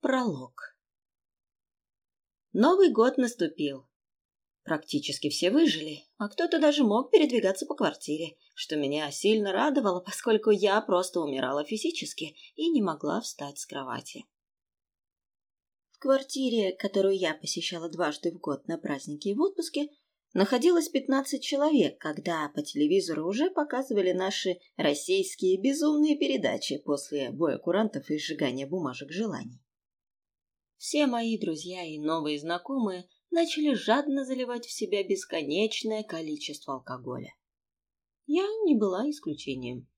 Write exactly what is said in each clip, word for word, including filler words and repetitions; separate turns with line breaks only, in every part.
Пролог. Новый год наступил. Практически все выжили, а кто-то даже мог передвигаться по квартире, что меня сильно радовало, поскольку я просто умирала физически и не могла встать с кровати. В квартире, которую я посещала дважды в год на праздники и в отпуске, находилось пятнадцать человек, когда по телевизору уже показывали наши российские безумные передачи после боя курантов и сжигания бумажек желаний. Все мои друзья и новые знакомые начали жадно заливать в себя бесконечное количество алкоголя. Я не была исключением.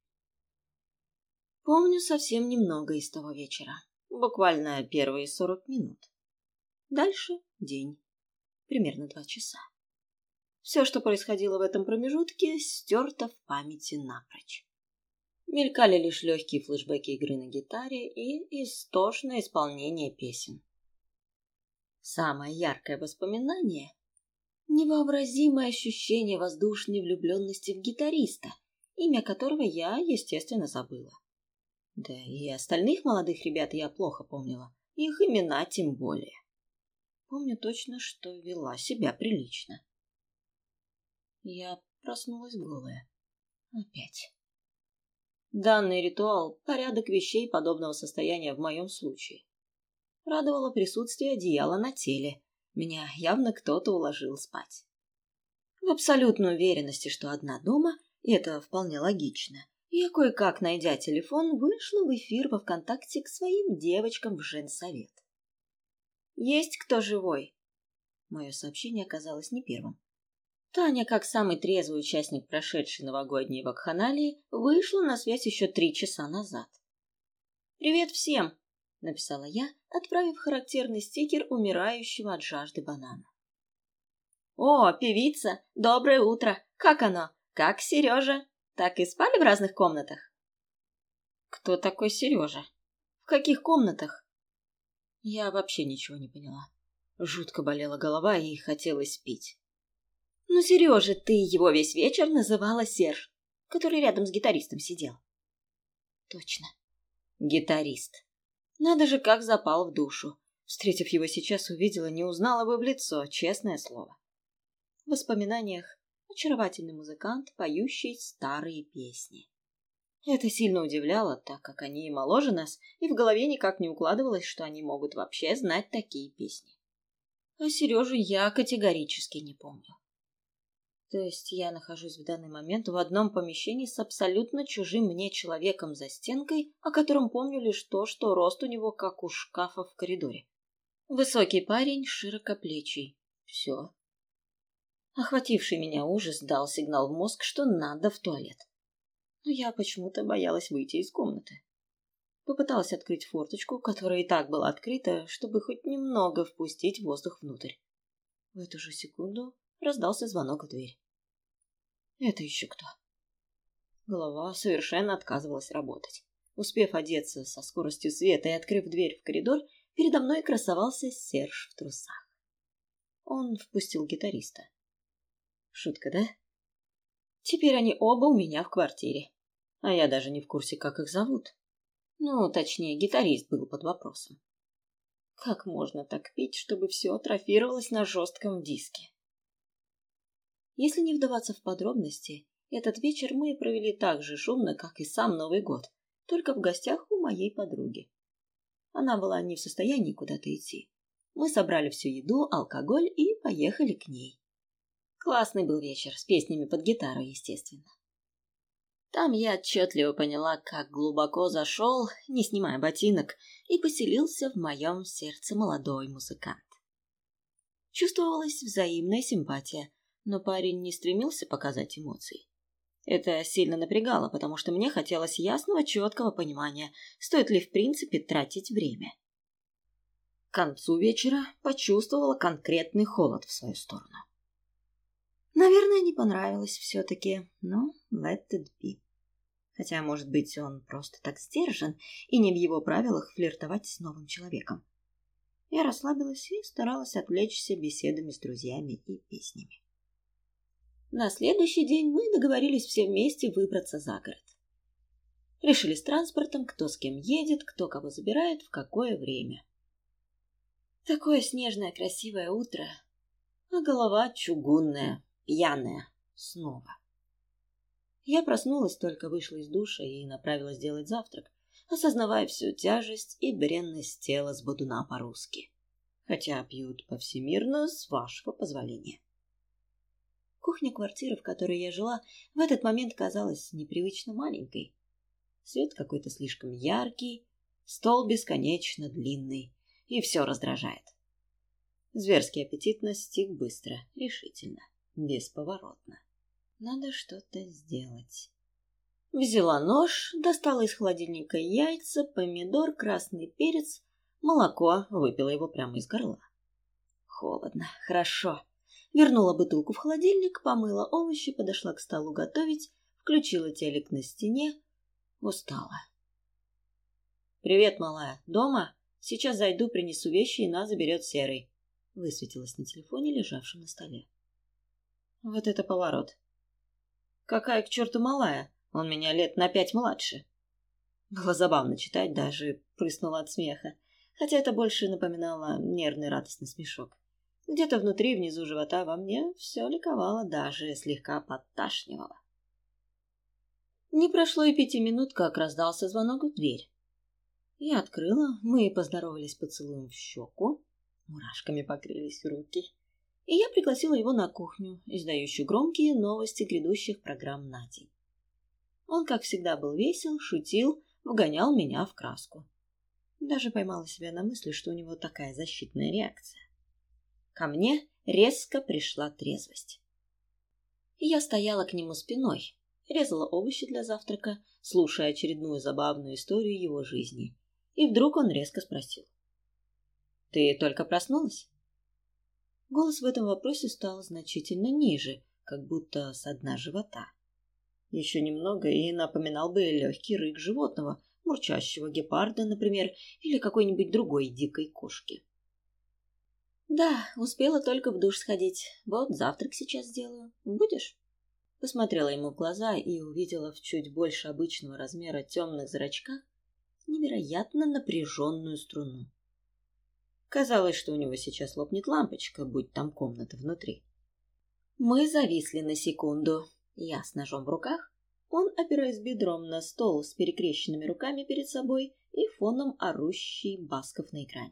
Помню совсем немного из того вечера, буквально первые сорок минут. Дальше день, примерно два часа. Все, что происходило в этом промежутке, стерто в памяти напрочь. Мелькали лишь легкие флешбеки игры на гитаре и истошное исполнение песен. Самое яркое воспоминание — невообразимое ощущение воздушной влюбленности в гитариста, имя которого я, естественно, забыла. Да и остальных молодых ребят я плохо помнила, их имена тем более. Помню точно, что вела себя прилично. Я проснулась голая. Опять. Данный ритуал — порядок вещей подобного состояния в моем случае. Радовало присутствие одеяла на теле. Меня явно кто-то уложил спать. В абсолютной уверенности, что одна дома, и это вполне логично, я, кое-как найдя телефон, вышла в эфир во ВКонтакте к своим девочкам в женсовет. «Есть кто живой?» Мое сообщение оказалось не первым. Таня, как самый трезвый участник прошедшей новогодней вакханалии, вышла на связь еще три часа назад. «Привет всем!» — написала я, отправив характерный стикер умирающего от жажды банана. «О, певица! Доброе утро! Как оно? Как Сережа? Так и спали в разных комнатах?» «Кто такой Сережа? В каких комнатах?» Я вообще ничего не поняла. Жутко болела голова и хотелось пить. «Ну, Сережа, ты его весь вечер называла Серж, который рядом с гитаристом сидел». «Точно. Гитарист. Надо же, как запал в душу. Встретив его сейчас, увидела, не узнала бы в лицо, честное слово». В воспоминаниях очаровательный музыкант, поющий старые песни. Это сильно удивляло, так как они и моложе нас, и в голове никак не укладывалось, что они могут вообще знать такие песни. А Сережу я категорически не помню. То есть я нахожусь в данный момент в одном помещении с абсолютно чужим мне человеком за стенкой, о котором помню лишь то, что рост у него как у шкафа в коридоре. Высокий парень, широкоплечий. Все. Охвативший меня ужас дал сигнал в мозг, что надо в туалет. Но я почему-то боялась выйти из комнаты. Попыталась открыть форточку, которая и так была открыта, чтобы хоть немного впустить воздух внутрь. В эту же секунду раздался звонок в дверь. Это еще кто? Голова совершенно отказывалась работать. Успев одеться со скоростью света и открыв дверь в коридор, передо мной красовался Серж в трусах. Он впустил гитариста. Шутка, да? Теперь они оба у меня в квартире. А я даже не в курсе, как их зовут. Ну, точнее, гитарист был под вопросом. Как можно так пить, чтобы все атрофировалось на жестком диске? Если не вдаваться в подробности, этот вечер мы провели так же шумно, как и сам Новый год, только в гостях у моей подруги. Она была не в состоянии куда-то идти. Мы собрали всю еду, алкоголь и поехали к ней. Классный был вечер, с песнями под гитару, естественно. Там я отчетливо поняла, как глубоко зашел, не снимая ботинок, и поселился в моем сердце молодой музыкант. Чувствовалась взаимная симпатия, но парень не стремился показать эмоций. Это сильно напрягало, потому что мне хотелось ясного, четкого понимания, стоит ли в принципе тратить время. К концу вечера почувствовала конкретный холод в свою сторону. Наверное, не понравилось все-таки, но let it be. Хотя, может быть, он просто так сдержан, и не в его правилах флиртовать с новым человеком. Я расслабилась и старалась отвлечься беседами с друзьями и песнями. На следующий день мы договорились все вместе выбраться за город. Решили с транспортом, кто с кем едет, кто кого забирает, в какое время. Такое снежное красивое утро, а голова чугунная, пьяная, снова. Я проснулась, только вышла из душа и направилась делать завтрак, осознавая всю тяжесть и бренность тела с бодуна по-русски. Хотя пьют повсемирно, с вашего позволения. Кухня квартиры, в которой я жила, в этот момент казалась непривычно маленькой. Свет какой-то слишком яркий, стол бесконечно длинный, и все раздражает. Зверский аппетит настиг быстро, решительно, бесповоротно. Надо что-то сделать. Взяла нож, достала из холодильника яйца, помидор, красный перец, молоко, выпила его прямо из горла. Холодно, хорошо. Вернула бутылку в холодильник, помыла овощи, подошла к столу готовить, включила телек на стене. Устала. «Привет, малая. Дома? Сейчас зайду, принесу вещи, и нас заберет Серый», — высветилась на телефоне, лежавшем на столе. Вот это поворот. Какая к черту малая? Он меня лет на пять младше. Было забавно читать, даже прыснула от смеха, хотя это больше напоминало нервный радостный смешок. Где-то внутри, внизу живота во мне все ликовало, даже слегка подташнивало. Не прошло и пяти минут, как раздался звонок в дверь. Я открыла, мы поздоровались поцелуем в щеку, мурашками покрылись руки, и я пригласила его на кухню, издающую громкие новости грядущих программ на день. Он, как всегда, был весел, шутил, вгонял меня в краску. Даже поймала себя на мысли, что у него такая защитная реакция. Ко мне резко пришла трезвость. Я стояла к нему спиной, резала овощи для завтрака, слушая очередную забавную историю его жизни. И вдруг он резко спросил: «Ты только проснулась?» Голос в этом вопросе стал значительно ниже, как будто со дна живота. Еще немного и напоминал бы легкий рык животного, мурчащего гепарда, например, или какой-нибудь другой дикой кошки. «Да, успела только в душ сходить. Вот завтрак сейчас сделаю. Будешь?» Посмотрела ему в глаза и увидела в чуть больше обычного размера темных зрачках невероятно напряженную струну. Казалось, что у него сейчас лопнет лампочка, будь там комната внутри. Мы зависли на секунду. Я с ножом в руках, он, опираясь бедром на стол с перекрещенными руками перед собой и фоном орущий Басков на экране.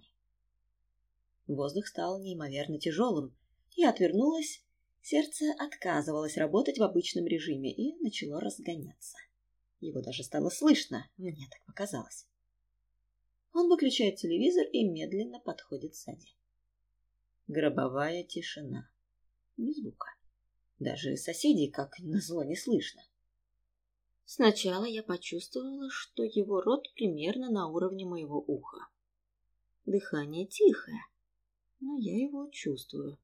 Воздух стал неимоверно тяжелым. Я отвернулась, сердце отказывалось работать в обычном режиме и начало разгоняться. Его даже стало слышно, мне так показалось. Он выключает телевизор и медленно подходит сзади. Гробовая тишина. Ни звука. Даже соседей, как назло, не слышно. Сначала я почувствовала, что его рот примерно на уровне моего уха. Дыхание тихое, но я его чувствую.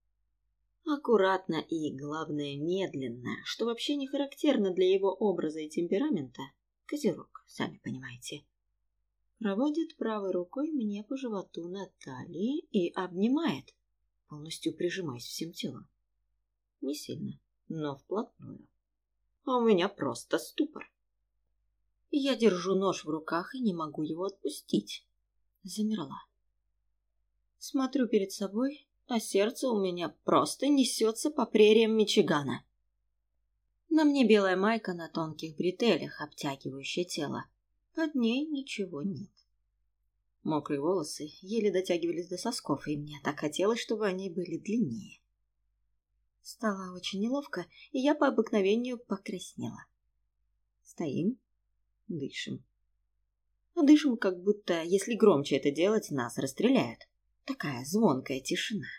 Аккуратно и, главное, медленно, что вообще не характерно для его образа и темперамента, козерог, сами понимаете, проводит правой рукой мне по животу на талии и обнимает, полностью прижимаясь всем телом. Не сильно, но вплотную. А у меня просто ступор. Я держу нож в руках и не могу его отпустить. Замерла. Смотрю перед собой, а сердце у меня просто несется по прериям Мичигана. На мне белая майка на тонких бретелях, обтягивающая тело. Под ней ничего нет. Мокрые волосы еле дотягивались до сосков, и мне так хотелось, чтобы они были длиннее. Стало очень неловко, и я по обыкновению покраснела. Стоим, дышим. Дышим, как будто, если громче это делать, нас расстреляют. Такая звонкая тишина.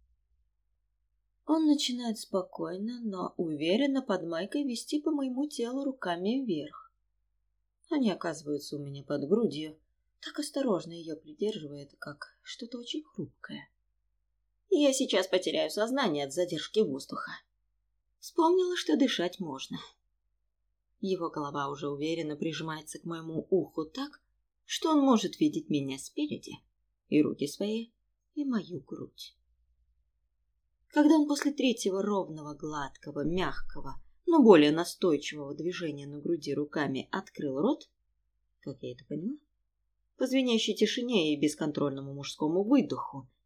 Он начинает спокойно, но уверенно под майкой вести по моему телу руками вверх. Они оказываются у меня под грудью, так осторожно ее придерживает, как что-то очень хрупкое. Я сейчас потеряю сознание от задержки воздуха. Вспомнила, что дышать можно. Его голова уже уверенно прижимается к моему уху так, что он может видеть меня спереди, и руки свои, и мою грудь. Когда он после третьего ровного, гладкого, мягкого, но более настойчивого движения на груди руками открыл рот, как я это поняла, по звенящей тишине и бесконтрольному мужскому выдоху,